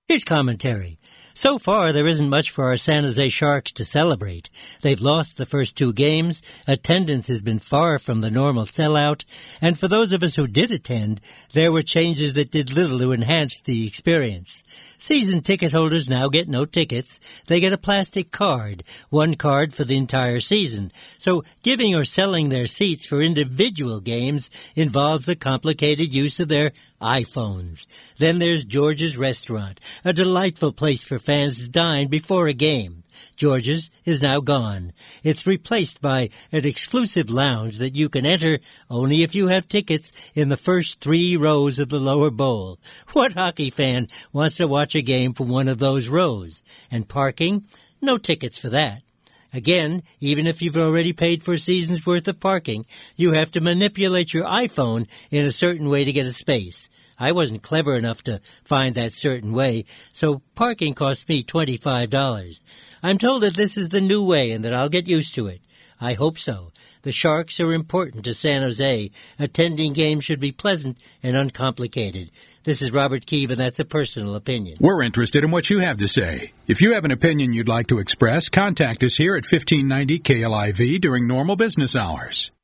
Here's commentary. So far, there isn't much for our San Jose Sharks to celebrate. They've lost the first 2 games, attendance has been far from the normal sellout, and for those of us who did attend, there were changes that did little to enhance the experience. Season ticket holders now get no tickets. They get a plastic card, 1 card for the entire season. So giving or selling their seats for individual games involves the complicated use of their iPhones. Then there's George's Restaurant, a delightful place for fans to dine before a game. George's is now gone. It's replaced by an exclusive lounge that you can enter only if you have tickets in the first 3 rows of the lower bowl. What hockey fan wants to watch a game from one of those rows? And parking? No tickets for that. Again, even if you've already paid for a season's worth of parking, you have to manipulate your iPhone in a certain way to get a space. I wasn't clever enough to find that certain way, so parking cost me $25. I'm told that this is the new way and that I'll get used to it. I hope so. The Sharks are important to San Jose. Attending games should be pleasant and uncomplicated. This is Robert Keeve, and that's a personal opinion. We're interested in what you have to say. If you have an opinion you'd like to express, contact us here at 1590 KLIV during normal business hours.